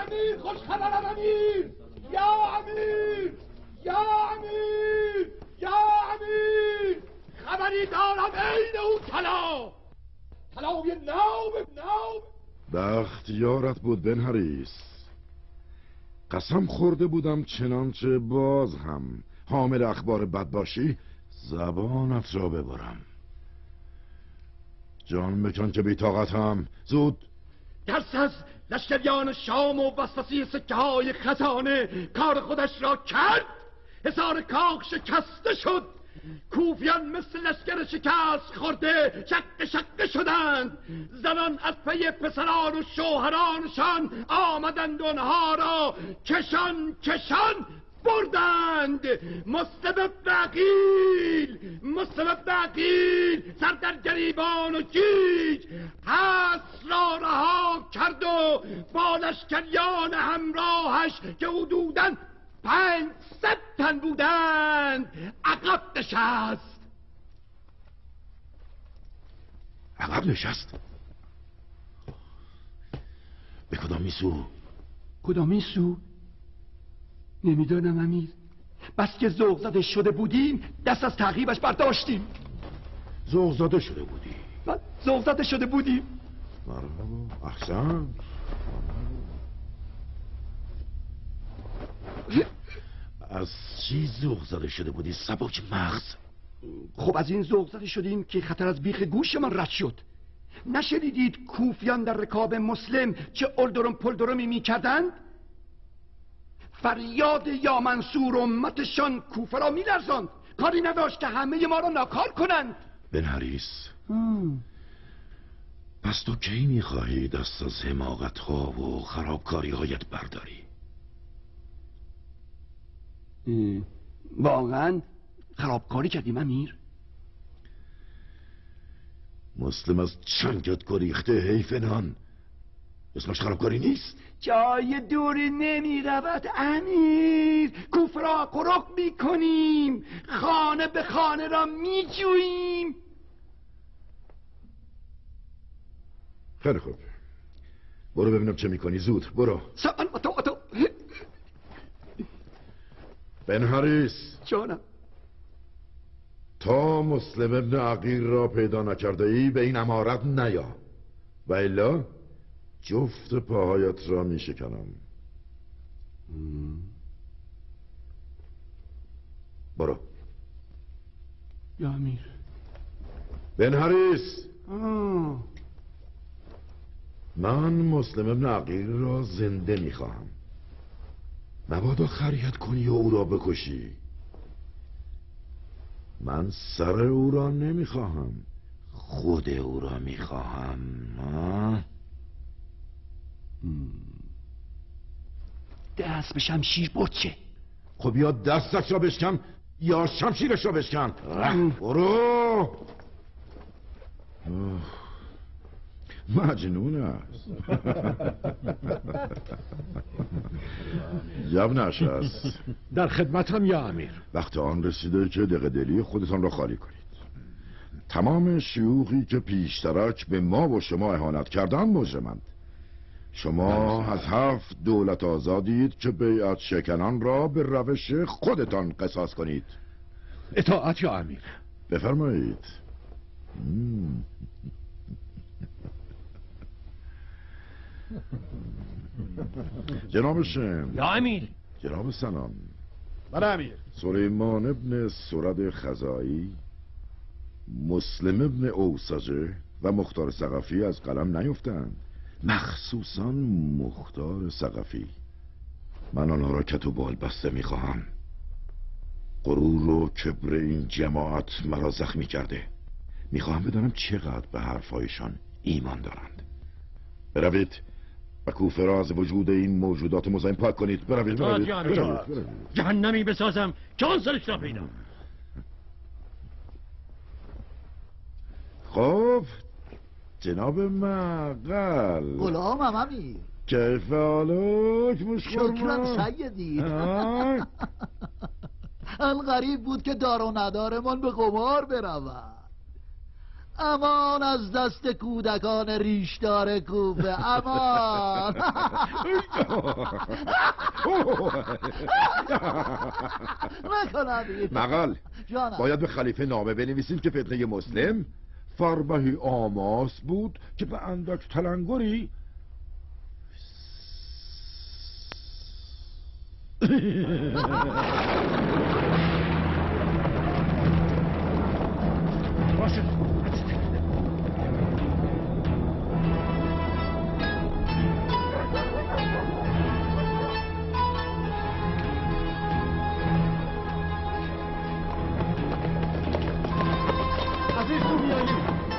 امیر خوش خبرم امیر. یا امیر یا امیر یا امیر خبری دارم عین او طلای ناب. بخت یارت بود بنهریس. قسم خورده بودم چنانچه باز هم حامل اخبار بد باشی زبانت را ببرم. جان بکن که بی طاقتم. زود ترس از لشکریان شام و وسوسه سکه های خزانه کار خودش را کرد. حصار کاخ شکسته شد. کوفیان مثل لشکر شکست خورده شقه شدند. زنان از پی پسران و شوهرانشان آمدند آنها را کشان بردند. مسلم ابن عقیل سر در گریبان و گیج حصر را رها کرد و با لشکریان همراهش که حدوداً 500 تن بودند عقب نشست. به کدام سو؟ کدام سو؟ نمیدانم امیر. بس که ذوق زده شده بودیم دست از تعقیبش برداشتیم. ذوق زده شده بودی؟ ذوق زده شده بودیم. مرحبا، احسن. از چی ذوق زده شده بودی سبک مغز؟ خب از این ذوق زده شدیم که خطر از بیخ گوش من رد شد. نشنیدید کوفیان در رکاب مسلم چه اولدرم پلدرمی میکردند؟ فریاد یا منصور امتشان کوفه را میلرزاند. کاری نداشت که همه ما را ناکار کنند. بنهریس، پس تو کی میخواهی دست از حماقت ها و خرابکاری هایت برداری؟ واقعا خرابکاری کردیم امیر؟ مسلم از چنگت گریخته حیف نان اسمش خرابکاری نیست؟ جای دوری نمی رود امیر. کوفه را قرق می کنیم. خانه به خانه را می جوییم. خیلی خوب، برو ببینم چه میکنی. زود برو. سمن اتو بنهریس، جانم. تا مسلم ابن عقیل را پیدا نکرده ای به این امارت نیا و الا جفت پاهایت را می شکنم. برو. یا امیر. بنهریس، من مسلم ابن عقیل را زنده می خواهم. مبادا خریت کنی و او را بکشی. من سر او را نمی خواهم، خود او را می خواهم. دست به شمشیر برچه. خب یا دستش را بشکن یا شمشیرش را بشکن. برو. مجنون است. جبنش است. در خدمتم یا امیر. وقت آن رسیده که دغدلی خودتان را خالی کنید. تمام شیوخی که پیشترک به ما و شما اهانت کردند مجرمند. شما از 7 دولت آزادید که بیعت شکنان را به روش خودتان قصاص کنید. اطاعت یا امیر. بفرمایید. جناب شم. یا امیر. جناب سنان. بله امیر. سلیمان ابن سرد خزایی، مسلم ابن اوسجه و مختار ثقفی از قلم نیفتند، مخصوصا مختار ثقفی. من آنها را کت و بال بسته میخواهم. غرور و کبر این جماعت مرا زخمی کرده. میخواهم بدانم چقدر به حرفایشان ایمان دارند. بروید و کوفه را از وجود این موجودات مزاحم پاک کنید. بروید. جهنمی بسازم که آن سرش را پیدا. خب جناب معقل. غلامم امیر. کیف حالک مشخورما؟ شکرم سیدی. الغریب بود که دار و ندارمان به قمار برود. امان از دست کودکان ریشدار کوفه، امان. نکن امیر. مقال جانم. باید به خلیفه نامه بنویسیم که فتنه مسلم فربهی آماس بود که به اندک تلنگری باشه عزیز تو بیایی.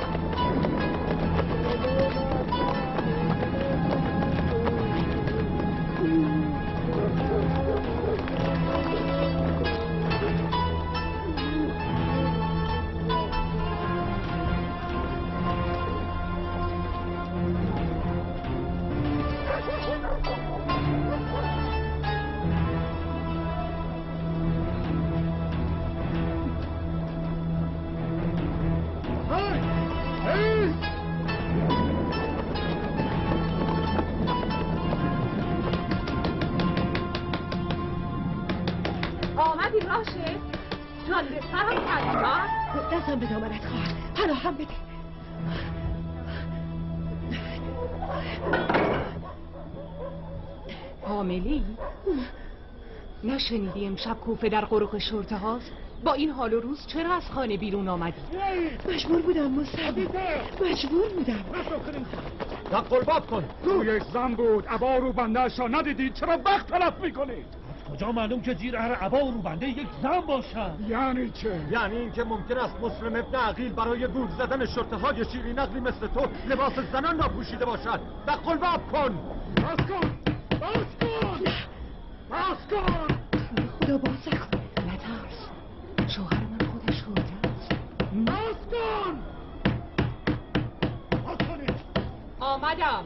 آمدی راشه جان به سرم کردی دستم به دامنت خواهد پناهم بده. حاملی؟ نشنیدی امشب کوفه در قرق شرطه هاست؟ با این حال و روز چرا از خانه بیرون آمدی؟ مجبور بودم مصطفی، مجبور بودم. و قلباب کن. تو یک زن بود عبا رو بندهش را ندیدید، چرا وقت تلف میکنید؟ کجا معلوم که زیر هر عبا و روبنده یک زن باشن؟ یعنی چه؟ یعنی اینکه ممکن است مسلم ابن عقیل برای گول زدن شرطه های شیری نقلی مثل تو لباس زنان را پوشیده باشد. و قلباب کن. باز کن. باز کن. باز کن. خدا باز نکن. نترس، شوهر من خودش شرطه است. باز کن. باز کنید. آمدم.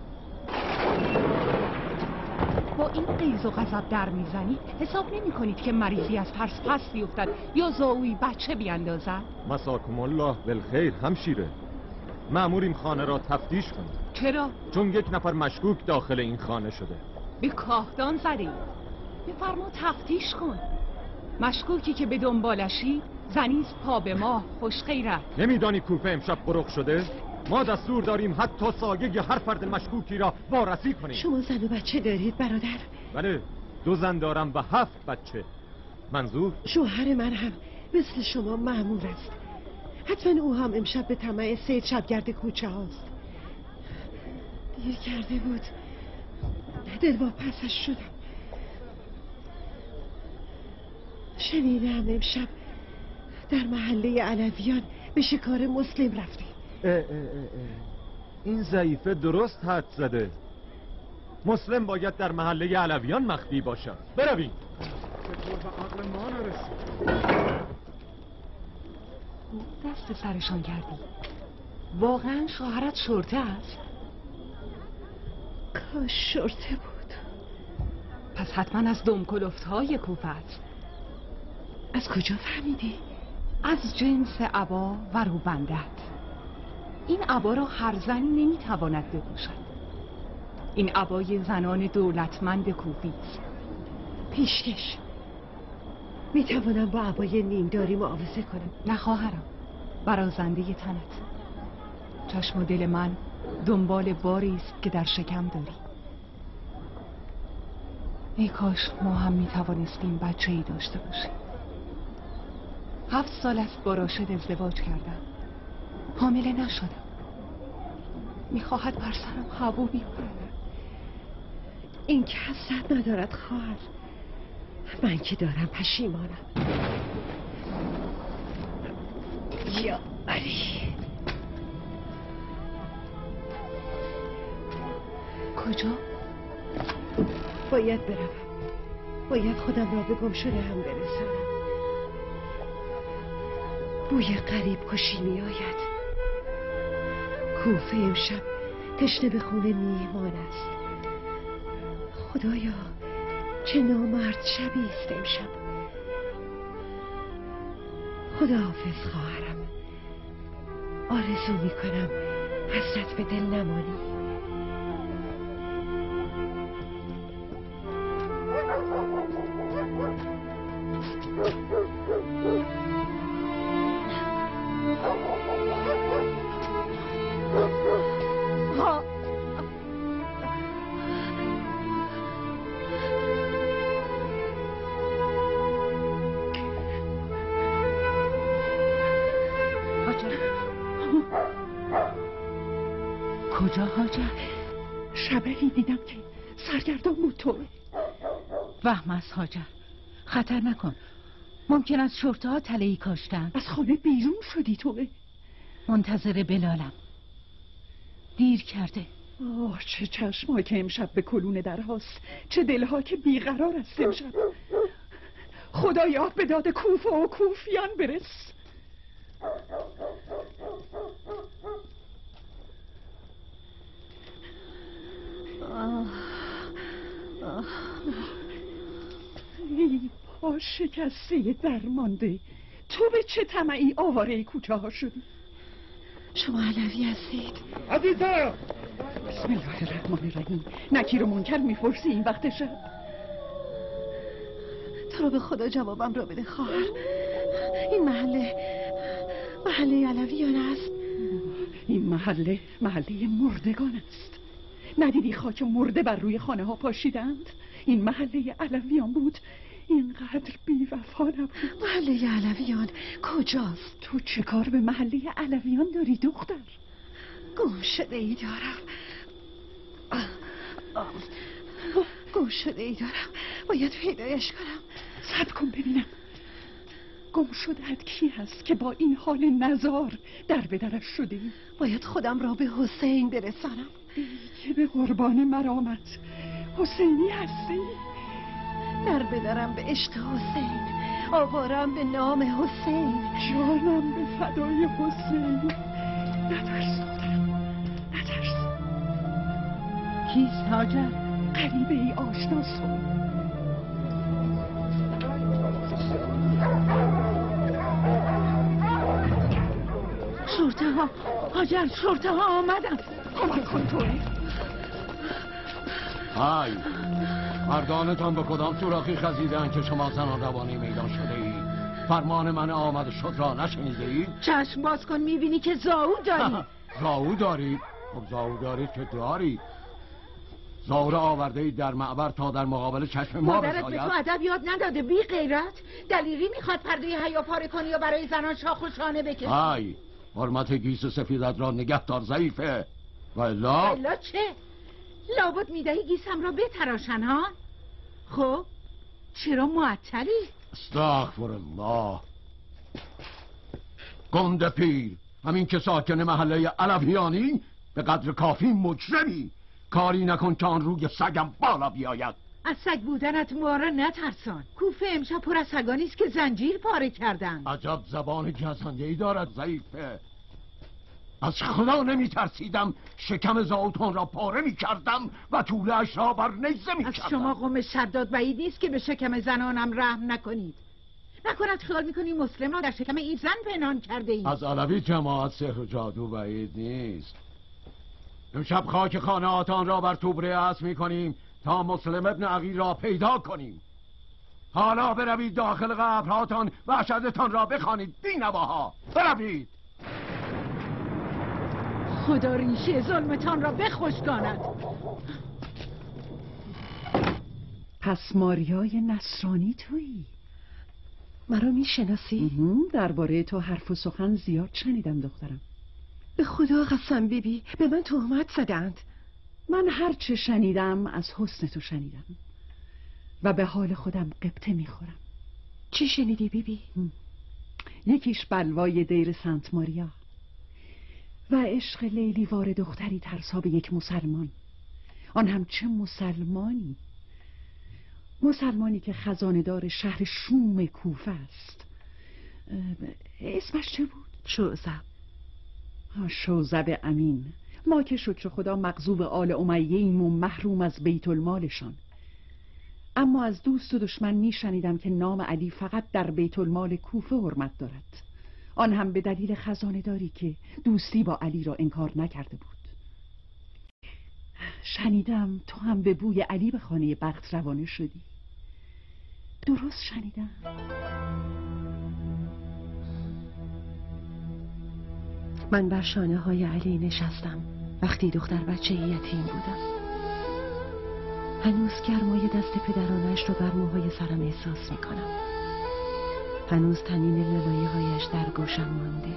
با این غیظ و غضب در میزنید حساب نمی کنید که مریضی از ترس پس بیفتد یا زاوی بچه بیاندازد؟ مساکم الله بالخیر همشیره. مأمور این خانه را تفتیش کنید. چرا؟ چون یک نفر مشکوک داخل این خانه شده. به کاهدان زده اید. بفرما تفتیش کن. مشکوکی که به دنبالشی زنیز پا به ماه خوش غیرت. نمیدانی کوفه امشب قرق شده؟ ما دستور داریم حتی سایه هر فرد مشکوکی را وارسی کنیم. شما زن و بچه دارید برادر؟ بله، 2 زن دارم و 7 بچه. منظور؟ شوهر من هم مثل شما مأمور است. حتما او هم امشب به طمع سید شبگرد کوچه هاست. دیر کرده بود، دلواپسش شدم. شنیدم امشب در محله علویان به شکار مسلم رفته. این ضعیفه درست حد زده. مسلم باید در محله علویان مخفی باشد. برویم. چطور به عقل ما نرسید؟ دست سرشان کردی. واقعا شوهرت شرطه است؟ کاش شرطه بود. پس حتما از دمکلفت های کوفه است. از کجا فهمیدی؟ از جنس عبا و روبندت. این عبا را هر زنی نمیتواند بپوشد. این عبای زنان دولتمند کوفی است. پیشکش میتوانم با عبای نیمداری معاوضه کنم؟ نه خواهرم، برازنده تنت. چشم و دل من دنبال باری است که در شکم داری. ای کاش ما هم میتوانستیم بچه‌ای داشته باشیم. 7 سال است با راشد ازدواج کردم، حامله نشدم. میخواهد بر سرم هوا بیاورد. این که حسرت ندارد خواهر، من که دارم پشیمانم. یا علی. کجا؟ باید بروم. باید خودم را به گم شده هم برسانم. بوی غریب کشی می آید. کوفه امشب تشنه به خون میهمان است. خدایا چه نامرد شبی است امشب. خداحافظ خواهرم. آرزو میکنم حسرت به دل نمانی. کجا هاجر؟ شبری دیدم که سرگردان بود توه. وهم است هاجر، خطر نکن. ممکن است شرطه ها تله‌ای کاشتن. از خانه بیرون شدی توه. منتظر بلالم، دیر کرده. چه چشم‌ها که امشب به کلون درهاست، چه دلها که بیقرار است امشب. خدایا به داد کوفه و کوفیان برس. ای پا شکسته درمانده، تو به چه طمعی آواره کوچه ها شدی؟ شما علوی هستید؟ عزیزم بسم الله الرحمن الرحیم. نکیر و منکر میپرسی این وقت شب؟ تو رو به خدا جوابم را بده خواهر. این محله علویان است. این محله مردگان است. ندیدی خاک مرده بر روی خانه ها پاشیدند؟ این محله علویان بود، اینقدر بی وفا نبود. محله علویان کجاست؟ تو چه کار به محله علویان داری دختر؟ گم شده ای دارم، باید پیدایش کنم. صبر کن ببینم. گم شده‌ات کی هست که با این حال نزار در به درش شده ای؟ باید خودم را به حسین برسانم. که به قربان مرامت حسینی هستی؟ در به درم به عشق حسین، آوارم به نام حسین، جانم به فدای حسین. نترس دخترم، نترس. کیست هاجر؟ غریبه ای آشناسو. شرطه ها هاجر، شرطه ها آمدن. کمک کن توی. های مردانتان به کدام سوراخی خزیدن که شما زنان روانی میدان شده اید؟ فرمان من آمد شد را نشنیده اید؟ چشم باز کن میبینی که زاو داری. زاو دارید؟ خب زاو دارید که دارید. زاو را آورده اید در معبر تا در مقابل چشم ما بزاید. مادرت به تو ادب یاد نداده بی غیرت؟ دلیری میخواد پرده حیا پاره کنی یا برای زنان شاخ و شانه بکشی؟ های حرمت گیس سفیدت را نگه دار ضعیفه. و الا چه؟ لابد میدهی گیسم را بتراشن ها؟ خب چرا معطلی؟ استغفر الله. گنده پیر، همین که ساکن محله علویانی به قدر کافی مجرمی. کاری نکن که آن روی سگم بالا بیاید. از سگ بودنت ما را نترسان. کوفه امشب پر از سگانی است که زنجیر پاره کردند. عجب زبان گزنده‌ای دارد ضعیفه. از خدا نمی ترسیدم شکم زاوتون را پاره می کردم و طوله‌اش را بر نیزه می کردم. از شما قوم شداد بعید نیست که به شکم زنانم رحم نکنید. نکند خیال میکنی مسلم را در شکم این زن پنهان کرده اید. از علوی جماعت سحر و جادو بعید نیست. امشب خاک خانه‌هاتان را بر توبره اصل می کنیم تا مسلم ابن عقیل را پیدا کنیم. حالا بروید داخل قبرهاتان و اشهدتان را بخوانید بینواها. بروید. خدا ریشه ظلمتان را بخشکاند. پس ماریای نصرانی تویی؟ مرا میشناسی؟ درباره تو حرف و سخن زیاد شنیدم دخترم. به خدا قسم بیبی به من تهمت زدند. من هر چه شنیدم از حسن تو شنیدم و به حال خودم غبطه میخورم. چی شنیدی بیبی؟ یکیش بلوای دیر سنت ماریا و عشق لیلیوار دختری ترسا به یک مسلمان. آن هم چه مسلمانی؟ مسلمانی که خزاندار شهر شوم کوفه است. اسمش چه بود؟ شوزب. شوزب امین. ما که شکر خدا مغضوب آل امیه ایم و محروم از بیت المالشان. اما از دوست و دشمن می شنیدم که نام علی فقط در بیت المال کوفه حرمت دارد. آن هم به دلیل خزانه داری که دوستی با علی را انکار نکرده بود. شنیدم تو هم به بوی علی به خانه بخت روانه شدی. درست شنیدم؟ من بر شانه های علی نشستم وقتی دختر بچه یتیم بودم. هنوز گرمای دست پدرانش رو بر موهای سرم احساس میکنم. هنوز تنین لالایی هایش در گوشم مانده.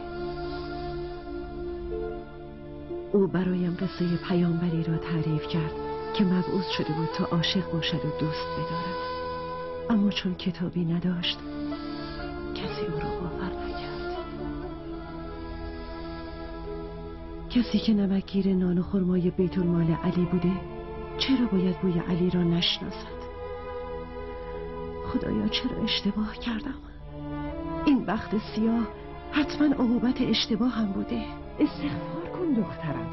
او برایم قصه پیامبری را تعریف کرد که مبعوث شده بود تا عاشق باشد و دوست بدارد، اما چون کتابی نداشت کسی او را باور نکرد. کسی که نمکگیر نان و خرمای بیت المال علی بوده چرا باید بوی علی را نشناسد؟ خدایا چرا اشتباه کردم؟ این بخت سیاه حتما عقوبت اشتباه هم بوده. استغفار کن دخترم.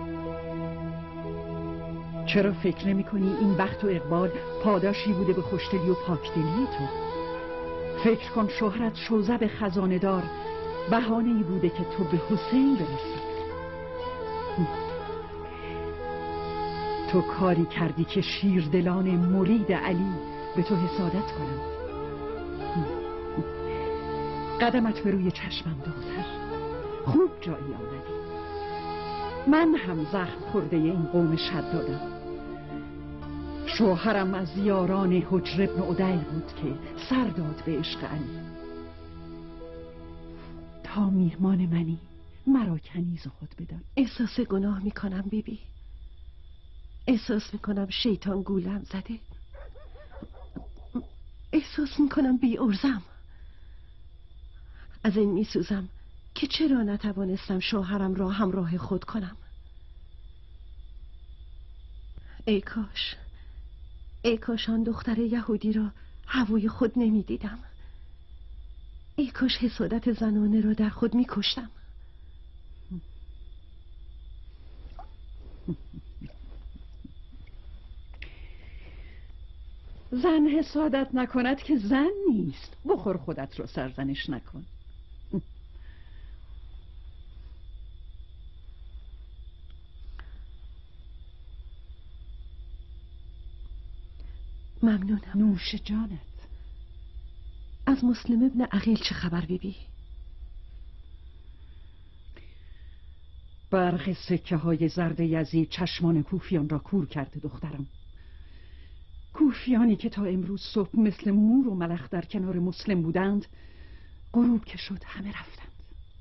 چرا فکر نمی کنی این بخت و اقبال پاداشی بوده به خوشدلی و پاکدلی تو؟ فکر کن شهرت شوذب خزانه دار بهانه‌ای بوده که تو به حسین برسی. تو کاری کردی که شیردلان مرید علی به تو حسادت کنند. قدمت به روی چشمم دختر، خوب جایی آمدی. من هم زخم خورده این قوم شدادم. شوهرم از یاران حجر ابن عدیل بود که سر داد به عشق علی. تا میهمان منی مرا کنیز خود بدان. احساس گناه میکنم بیبی. احساس میکنم شیطان گولم زده. احساس میکنم بی ارزم. از این میسوزم که چرا نتوانستم شوهرم را همراه خود کنم. ای کاش آن دختر یهودی را هوای خود نمیدیدم. ای کاش حسادت زنانه را در خود میکشتم. زن حسادت نکند که زن نیست. بخور خودت را سرزنش نکن. ممنونم. نوش جانت. از مسلم ابن عقیل چه خبر بیبی؟ برق سکه های زرد یزید چشمان کوفیان را کور کرده دخترم. کوفیانی که تا امروز صبح مثل مور و ملخ در کنار مسلم بودند، غروب که شد همه رفتند.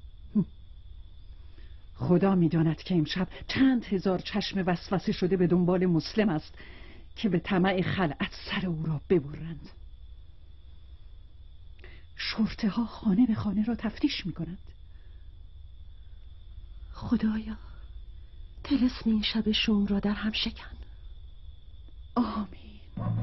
خدا میداند که امشب چند هزار چشم وسوسه شده به دنبال مسلم است که به طمع خلعت سر او را ببرند. شرطه ها خانه به خانه را تفتیش میکنند. خدایا طلسم این شب شوم را در هم شکن. آمین.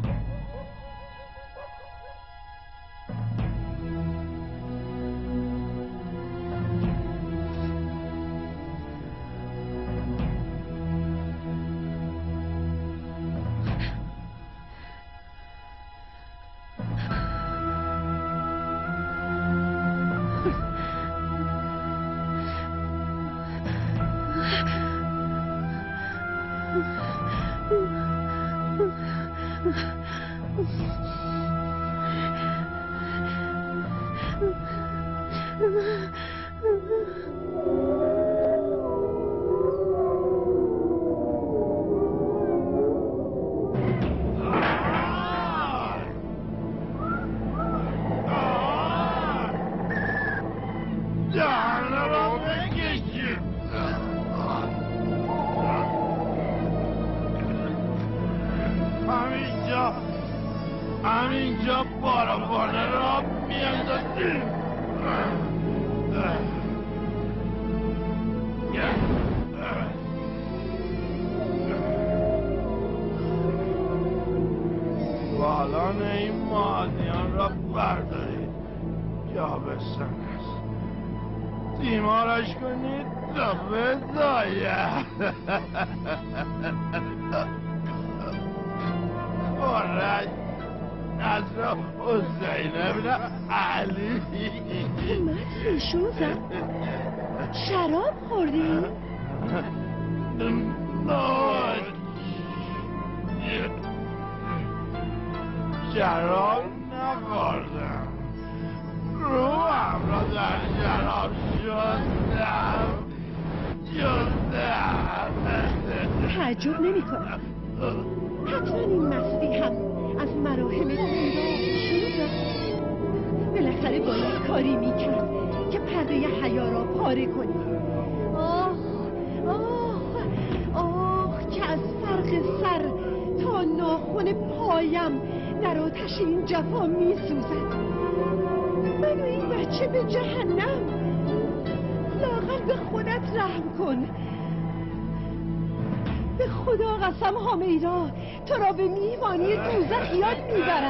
همینجا بارابانه را میاندازیم. بالان این مادیان را بردارید یا بسن است، تیمارش کنید تا بزاید. برد از حسین ابن علی. اومد ایشون زد. شراب خوردی؟ نه شراب نخوردم، روحم را در شراب شدم. تعجب نمی کنم، حتما این مستی هم از مراحل شروع داشت. بالاخره باید کاری میکرد که پرده حیا را پاره کنی. آه که از فرق سر تا ناخن پایم در آتش این جفا میسوزد. من و این بچه به جهنم. لااقل به خودت رحم کن. به خدا قسم همیرا تو را به میهمانی دوزخیان میبرم.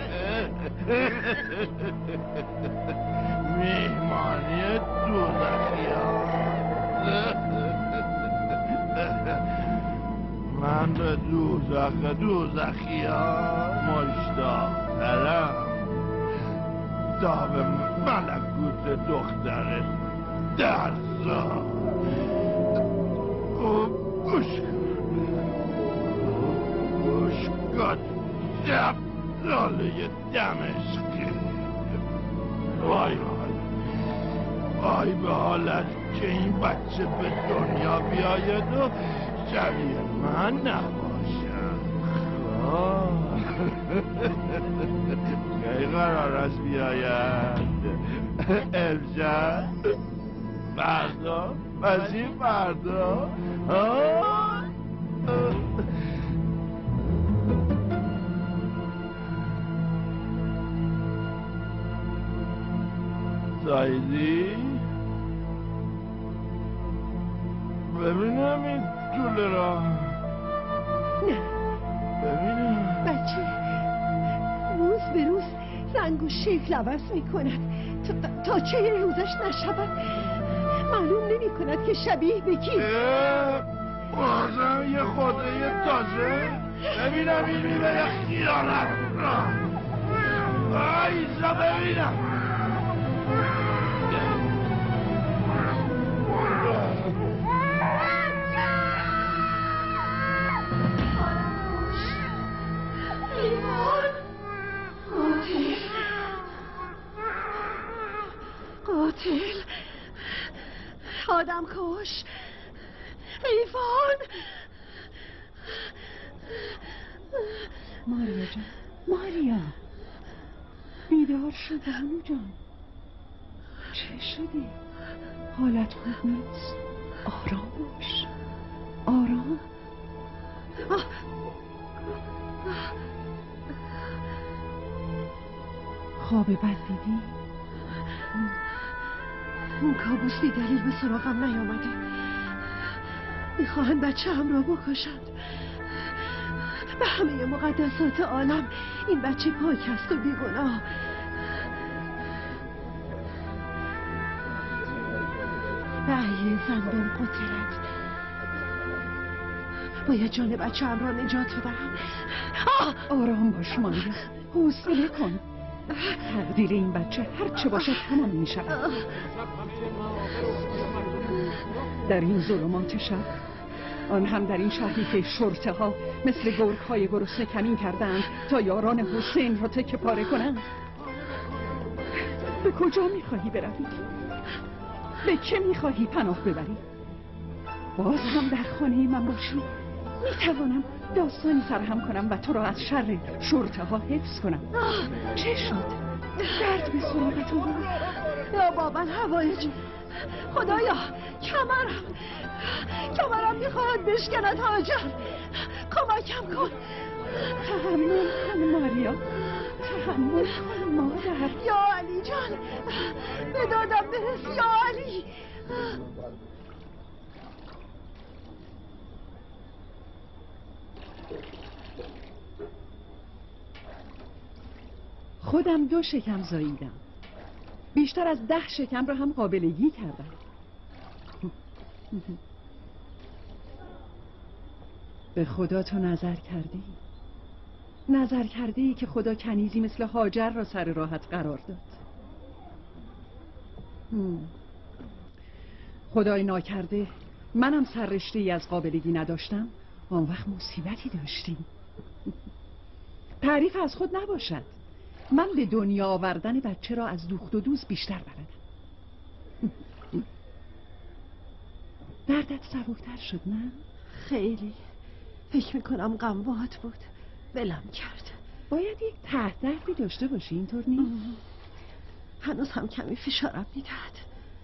میهمانی دوزخیان؟ من به دوزخیان مشتاق‌ترم تا به ملکوت دختر درسا. گوش کن لاله دمشقی. وای به حالت که این بچه به دنیا بیاید و شبیه من نباشد. کی قرار است بیاید؟ امشب؟ فردا؟ پس این فردا؟ زایدی؟ ببینم این جوله را. نه ببینم. بچه روز به روز رنگ و شکل عوض می کند تا چه روزش نشود. معلوم نمی کند که شبیه به کی. بازم یه خوده تازه. ببینم این میوه خیانت را. ایزا ببینم. قاتل آدم کش حیوان. ماریا جان، ماریا بیدار شد بانو جان. چه شدی؟ حالت خوب نیست. آرام باش، آرام. خواب بد دیدی؟ اون کابوس بی دلیل به سراغم نیامده. میخواهند بچه هم را بکشند. به همه مقدسات عالم این بچه پاک است و بیگناه. به ای زندان قتلت. باید جان بچه هم را نجات بدهم. آرام باش ماریا، حوصله کن. تقدیر این بچه هر چه باشه تمام می شود. در این ظلمات شب، آن هم در این شهری که شرطه ها مثل گرگ های گرسنه کمین کردند تا یاران حسین را تکه پاره کنند. به کجا می خواهی بروی؟ به که می خواهی پناه ببری؟ باز هم در خانه من باشی؟ می توانم داستانی سرهم کنم و تو را از شر شرطه ها حفظ کنم. چه شد؟ درد به سراغت آمد؟ یا بابا هوایج، خدایا کمرم میخواهد بشکند. هاجر کمکم کن. تحمل کن ماریا، تحمل کن مادر. یا علی جان به دادم برس. یا علی. خودم 2 شکم زاییدم، بیشتر از 10 شکم را هم قابلگی کردم. به خدا تو نظر کردی؟ نظر کرده ای که خدا کنیزی مثل هاجر را سر راحت قرار داد. خدای ناکرده منم سر رشته ای از قابلگی نداشتم، آن وقت مصیبتی داشتیم. تعریف از خود نباشد، من به دنیا آوردن بچه را از دوخت و دوز بیشتر بلدم. دردت سبکتر شد نه؟ خیلی. فکر میکنم غمبات بود، ولم کرد. باید یک ته دردی داشته باشی، اینطور نیست؟ هنوز هم کمی فشارم میدهد.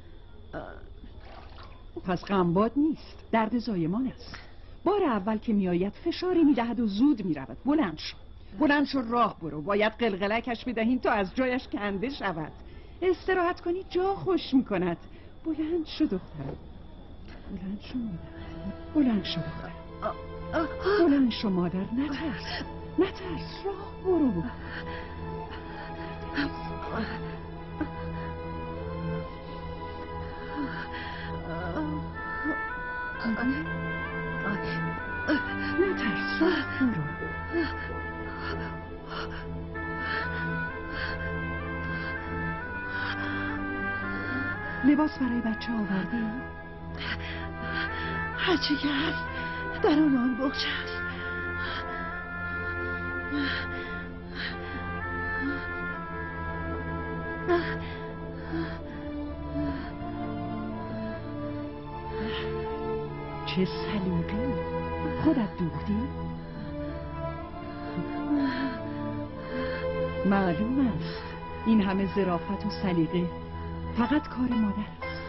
پس غمباد نیست، درد زایمان است. بار اول که میآید فشاری میدهد و زود میرود. بلند شو راه برو. باید قلقلکش بدهیم تا از جایش کنده شود. استراحت کنی جا خوش میکند. بلند شو دخترم، بلند شو مادر، بلند شو دخترم، بلند شو مادر. نترس، راه برو. نترس، راه برو. لباس برای بچه آوردی؟ هرچی که هست در اون بغچه هست. چه سلیقه‌ای، خودت دوختی؟ معلوم است این همه ظرافت و سلیقه فقط کار مادر است.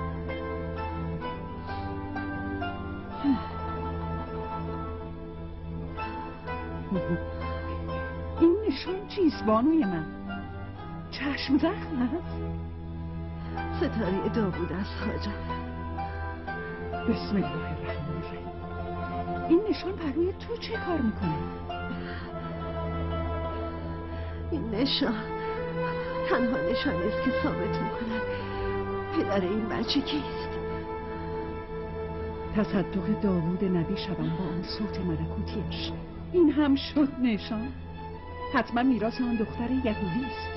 این نشان چیست بانوی من؟ چشم زخم هست؟ ستاره داوود است هاجر. بسم الله الرحمن الرحیم. این نشان بر روی تو چه کار میکنه؟ این نشان تنها نشانی است که ثابت میکند پدر این بچه کیست. تصدق داوود نبی شبم با آن صوت ملکوتیش. این هم شد نشان. حتما میراث آن دختر یهودی است.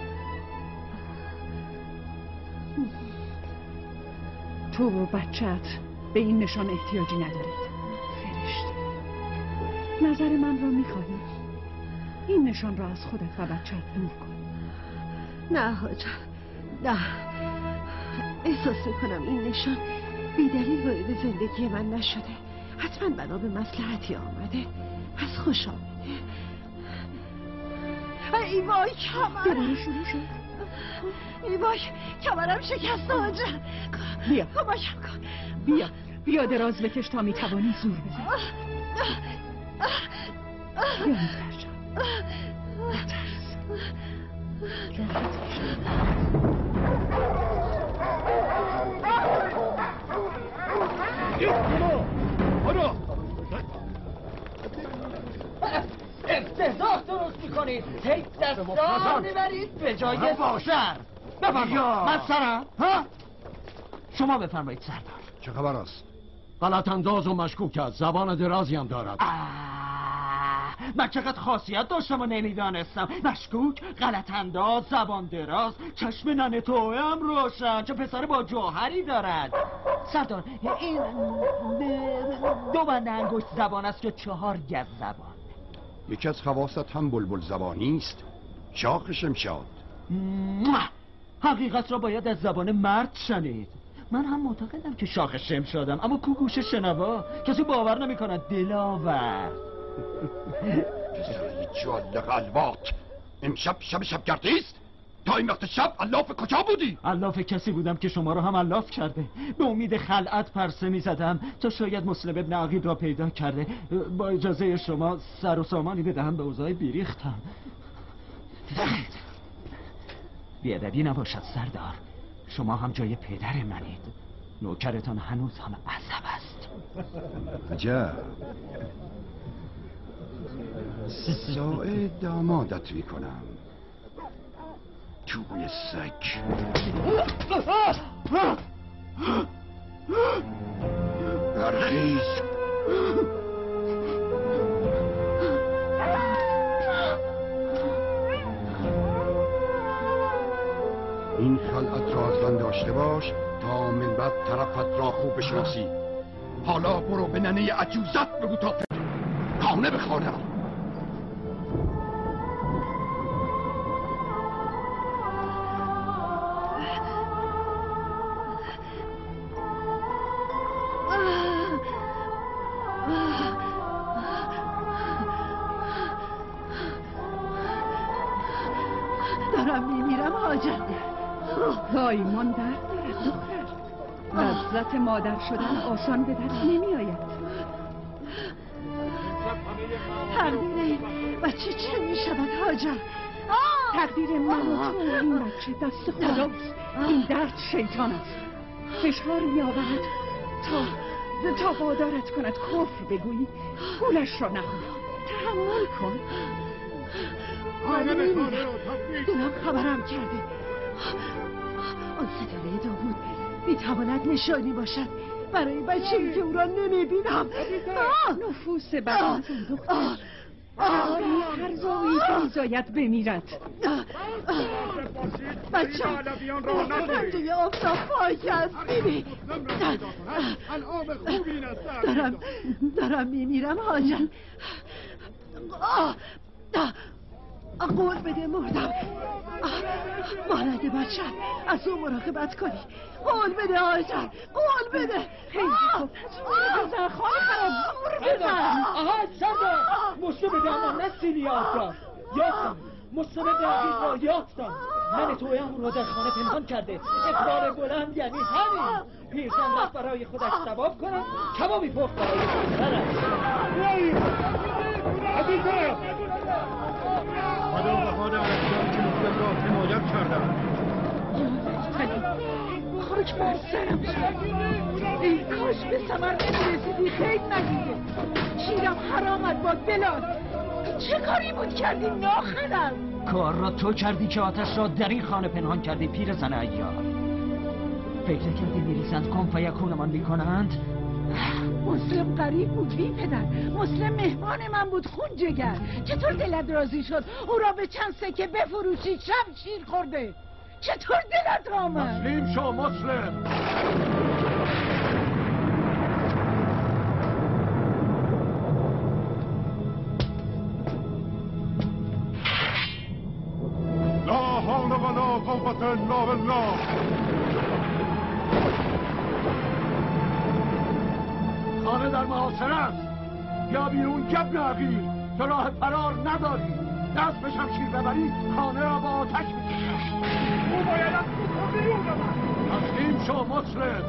تو و بچت به این نشان احتیاجی ندارید. فرشته، نظر من را میخواهی؟ این نشان را از خودت و بچت دور کن. نه هاجر، نه. احساس میکنم این نشان بیدلیل وارد زندگی من نشده. حتما بنا به مصلحتی آمده. پس خوش آمده. ای وای کمرم. دوباره شروع شد. ای وای کمرم شکسته هاجر. بیا کمکم کن. بیا دراز بکش تا میتوانی زور بزن. بیا مادر جان، نترس. راحت بشو. برو. افتضاح درست میکنید. هی دستان میبرید به جای سر. بفرمایید. من سرم ها؟ شما بفرمایید سردار. چه خبر است؟ غلط انداز و مشکوک است. زبان درازی هم دارد. من چقدر خاصیت داشتم و نمیدانستم. مشکوک، غلط انداز، زبان دراز، چشم ننه توه هم روشن، چه پسر با جوهری دارد. سردار این 2 بند انگشت زبان است که 4 گز زبان. یکی از خواصت هم بلبل زبانی است. شاخ شمشاد. حقیقت را باید از زبان مرد شنید. من هم معتقدم که شاخ شمشادم، اما کو گوش شنوا. کسی باور نمی کند. دلاور پسرای جاله غلوات، امشب شب شبگردی است؟ تا این وقت شب الاف کجا بودی؟ الاف کسی بودم که شما رو هم الاف کرده. به امید خلعت پرسه می زدم تا شاید مسلم ابن عقیل را پیدا کرده. با اجازه شما سر و سامانی بدهم به اوضاع بیریختم. بیادبی نباشد سردار، شما هم جای پدر منید. نوکرتان هنوز هم عصب است. عجب. سایه دامادت میکنم توی سگ. برخیز. سخن داشته باش تا من بعد طرفت را خوب بشناسی. حالا برو به ننه عجوزت بگو تا خانه بخوانه. دارم میمیرم حاجت. زایمان درد دارد دختر. لذت مادر شدن آسان به دست نمی آید. تقدیر این بچه چه می شود حاجت؟ تقدیر من و تو این بچه دست خداست. این درد شیطان است. فشار می آورد تا وادارت کند کفر بگویی. پولش را نخور. تحمل کن. دلم خبرم کرده. آن ستاره داوود میتواند نشانی باشد برای بچه‌ای که او را نمیبینم. نفوس بدن دختر برای هر زاویی که میزاید بمیرد. بچه خنده آفتاب پاک است. ببین دارم میمیرم حاجت. قول بده مردم. مانند بچه از او مراقبت کنی. قول بده حاجت. قول بده. خیلی خوب. بزن خانه خراب. بزن. آها سردار مشت به دامان نه سیلی آفتاب. یادم مشت به دقیق را یادم. من تویم را در خانه پنهان کرده. اقرار بلند یعنی همین. پیرزن رفت برای خودش ثواب کنم. کبابی پخت برای خودش. خدا و خدا عزیزان که مسلم را حمایت کردن. خاک بر سرم شد. ای کاش به ثمر نمیرسیدی. خیلی نگیده شیرم حرامت با دلان. چه کاری بود کردی ناخرم؟ کار را تو کردی که آتش را در این خانه پنهان کردی پیرزن عیار. فکر کردی میریزند کن فیکونمان میکنند؟ مسلم غریب بود بی پدر. مسلم مهمان من بود خون جگر. چطور دلت راضی شد او را به چند سکه بفروشی؟ شیر خورده. چطور دلت آمد؟ تسلیم شو مسلم. لا حول ولا قوة الا بالله. خانه در محاصره است. یا بیرون جبن عقیل تو راه فرار نداری. دست به شمشیر ببری خانه را با آتش می‌کشم. او باید از بیرون ببر. تسلیم شو مسلم.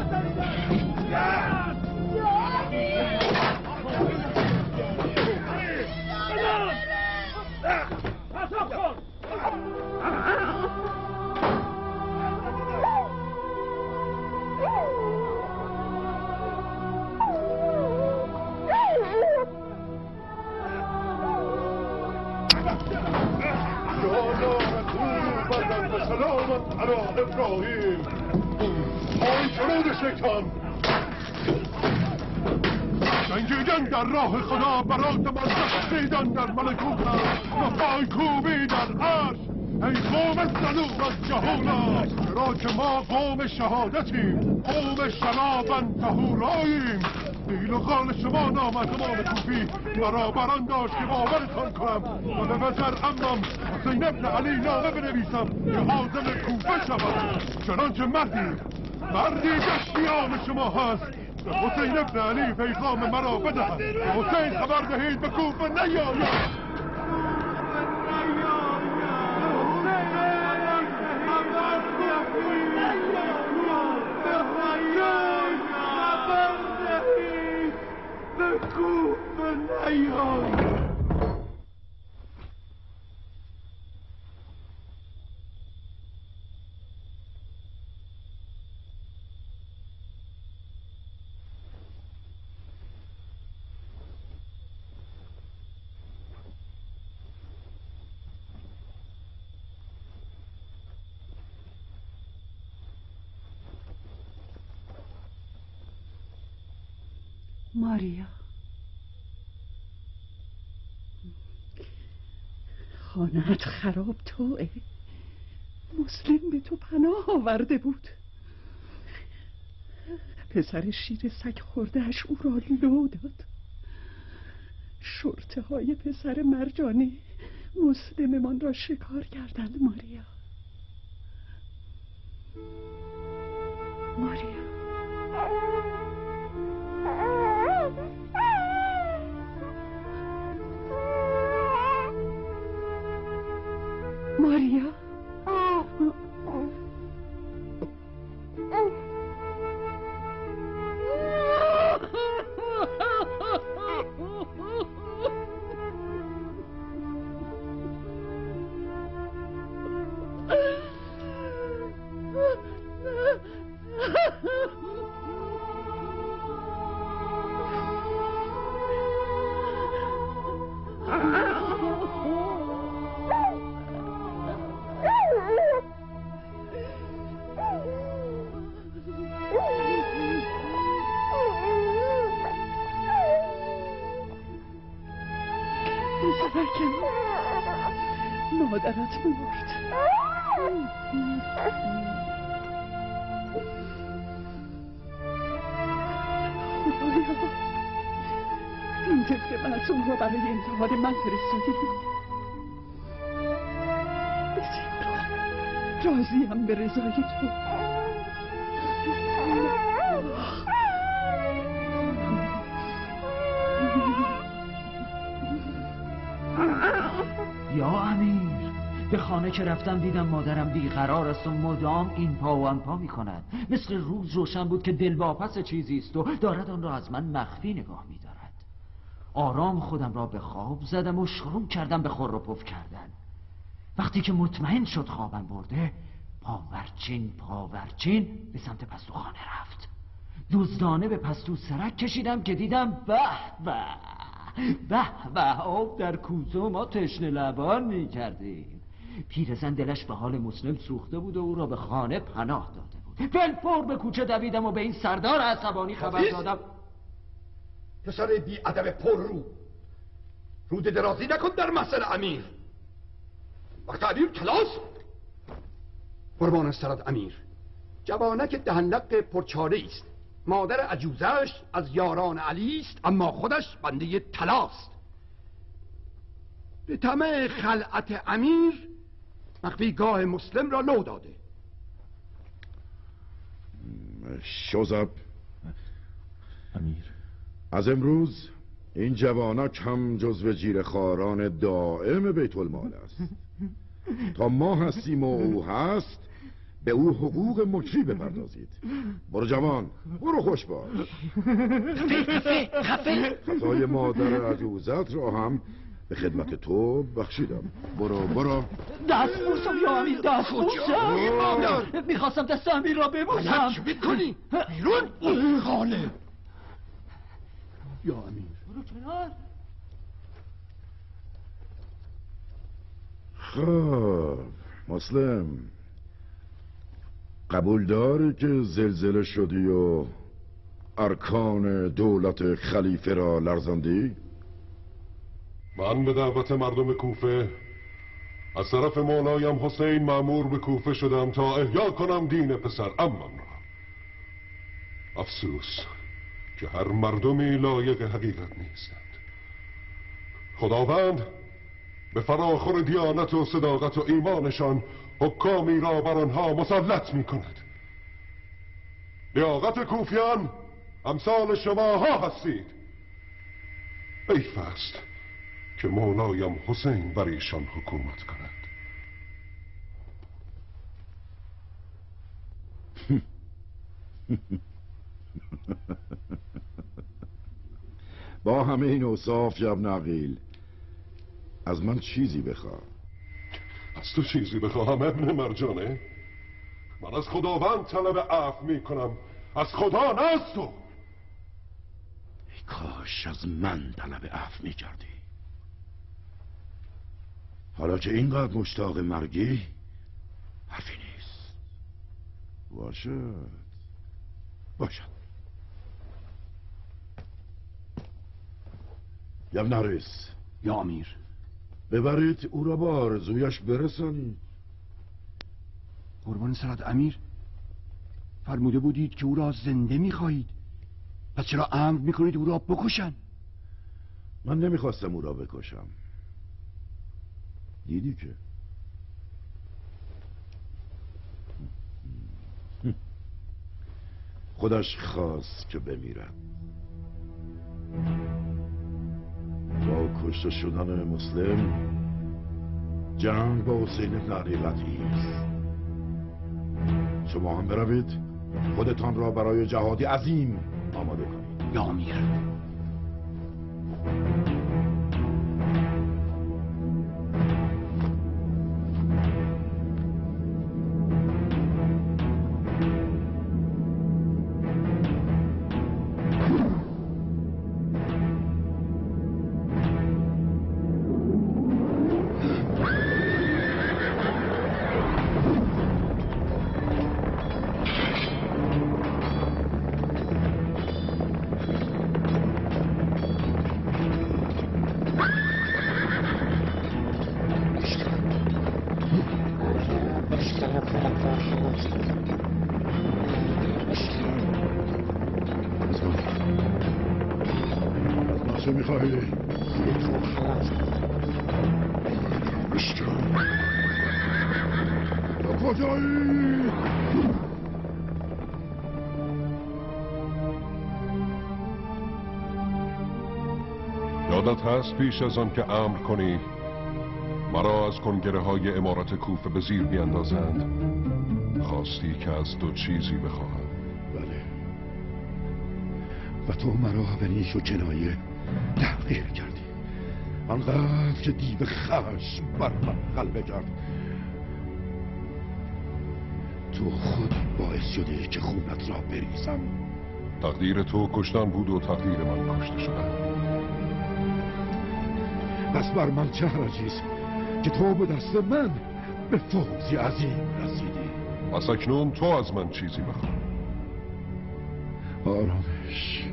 سلامت علی ابراهیم. آی شنود شیطان، جنگیدن در راه خدا برات من رقصیدن در ملکوت است و پای کوبی در عرش. ای قوم ظلوم از جهولات، چرا که ما قوم شهادتیم، قوم شرابن طهوراییم. دیل و قال شما نامزمان کوفی مرا بران داشت که باورتان کنم و به وزر امم حسین ابن علی نامه بنویسم که عازم کوفه شود. چنانچه مردی دشتیان شما هست به حسین ابن علی پیغام مرا بدهد. حسین خبر دهید به کوفه نیاید. ماریا، خانه‌ات خراب توئه. مسلم به تو پناه آورده بود. پسر شیر سگ خوردهش او را لو داد. شرطه های پسر مرجانه مسلممان را شکار کردند. ماریا ماریا ماریا مادرت مرد. خدایا این طفل معصوم را برای امتحان من فرستادی. بسیار راضیم به رضای تو. یا امیر، به خانه که رفتم دیدم مادرم بیقرار است و مدام این پا و آن پا می کند. مثل روز روشن بود که دلواپس چیزی است و دارد آن را از من مخفی نگاه می دارد. آرام خودم را به خواب زدم و شروع کردم به خور و پف کردن. وقتی که مطمئن شد خوابم برده، پاورچین به سمت پستوخانه رفت. دزدانه به پستو سرک کشیدم که دیدم به آب در کوزه ما تشنه لبان می کردیم. پیرزن دلش به حال مسلم سوخته بود و او را به خانه پناه داده بود. بلپور به کوچه دویدم و به این سردار عصبانی خبر دادم. پسر بی ادب پر رود درازی نکن در مسئله امیر. وقت امیر کلاس قربان سرت امیر. جوانک دهنلق پرچاره است. مادر عجوزش از یاران علی است، اما خودش بنده طلاست. به طمع خلعت امیر مخفی گاه مسلم را لو داده. شوزب امیر، از امروز این جوانک هم جزو جیره‌خواران دائم بیت المال است. تا ما هستیم و او هست، به او حقوق مکری بپردازید. برو جوان، برو خوش باش. خفه خطای مادر عجوزت را هم به خدمت تو بخشیدم. برو دست بوسم یا امیر، دست بوسم. میخواستم دست امیر را ببوسم. چی میکنی؟ بیرون اون خانه. یا امیر برو کنار. خب مسلم، قبول داری که زلزله شدی و ارکان دولت خلیفه را لرزاندی؟ من به دعوت مردم کوفه از طرف مولایم حسین مأمور به کوفه شدم تا احیا کنم دین پسر عمم را. افسوس که هر مردمی لایق حقیقت نیستند. خداوند به فراخور دیانت و صداقت و ایمانشان حکامی را بر آنها مسلط می کند. لیاقت کوفیان امثال شماها هستید. حیف است که مولایم حسین بر ایشان حکومت کند. با همه این اوصاف یا ابن عقیل، از من چیزی بخواه. از تو چیزی بخواهم ابن مرجانه؟ من از خداوند طلب عفو می کنم، از خدا نه از تو. ای کاش از من طلب عفو می کردی. حالا که اینقدر مشتاق مرگی، حرفی نیست. باشد یا نریس. یا امیر، ببرید او را با آرزویش برسانید. قربان سرت امیر، فرموده بودید که او را زنده میخواهید، پس چرا امر میکنید او را بکشن؟ من نمیخواستم او را بکشم، دیدی که خودش خواست که بمیرد. با کشته شدن مسلم جنگ با حسین بن علی قطعی است. شما هم بروید خودتان را برای جهادی عظیم آماده کنید. یا امیر. چه میخواهی؟ بشکن. تا کجایی؟ یادت هست پیش از آن که امر کنی مرا از کنگره های امارت کوفه به زیر بیندازند خواستی که از تو چیزی بخواهم؟ بله، و تو مرا به نیش و کنایه تحقیر کردی، آنقدر که دیو خشم بر من غلبه کرد. تو خود باعث شده که خونت را بریزم. تقدیر تو کشتن بود و تقدیر من کشته شدن. پس بر من چه حرجیست که تو به دست من به فوزی عظیم رسیدی. پس اکنون تو از من چیزی بخواه. آرامش.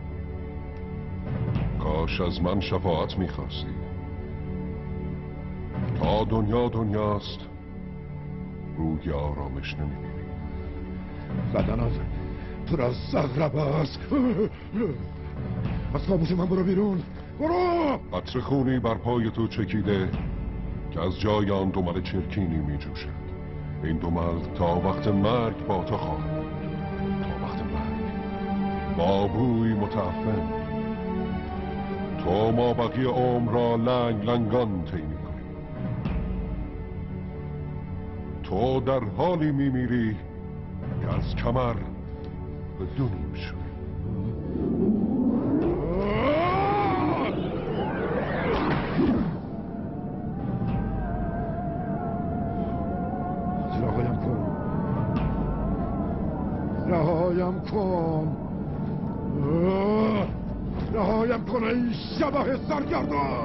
کاش از من شفاعت میخواستی. تا دنیا دنیاست روی آرامش نمیبینی. بدنم پر از زغرب است. از کابوس من برو بیرون، برو! قطر خونی بر پای تو چکیده که از جای آن دمل چرکینی میجوشد. این دمل تا وقت مرگ با تو خواهد، تا وقت مرگ با بوی متعفن. تو ما بقیه عمر را لنگ لنگان طی می‌کنی. تو در حالی میمیری که از کمر به دو نیم شد. رهایم کن، رهایم کن ای شبح سرگردان.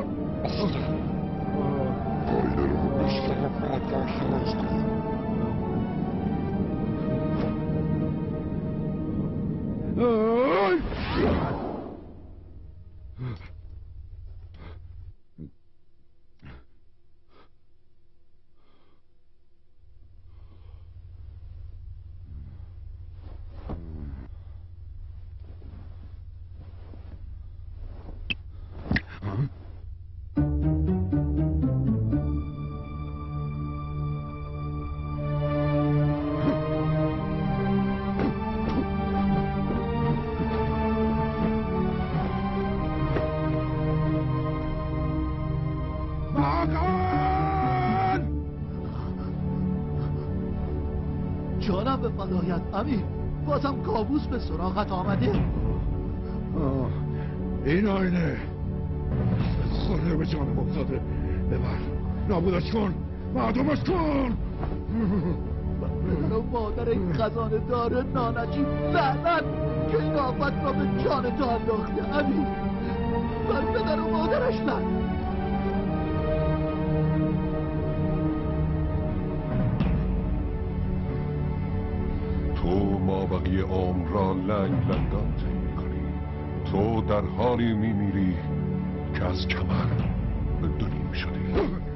جانم به فدایت امیر، بازم کابوس به سراغت آمده. این آینه خورده به جانم افتاده. ببر، نابودش کن، معدومش کن. پدر و مادر این خزانه داره نانجیب لعنت که این آفت را به جان تو انداخته امیر. بر پدر و مادرش لعنت. تو ما بقیه عمر را لنگ لنگان طی می‌کنی. تو در حالی میمیری که از کمر به دو نیم شدی.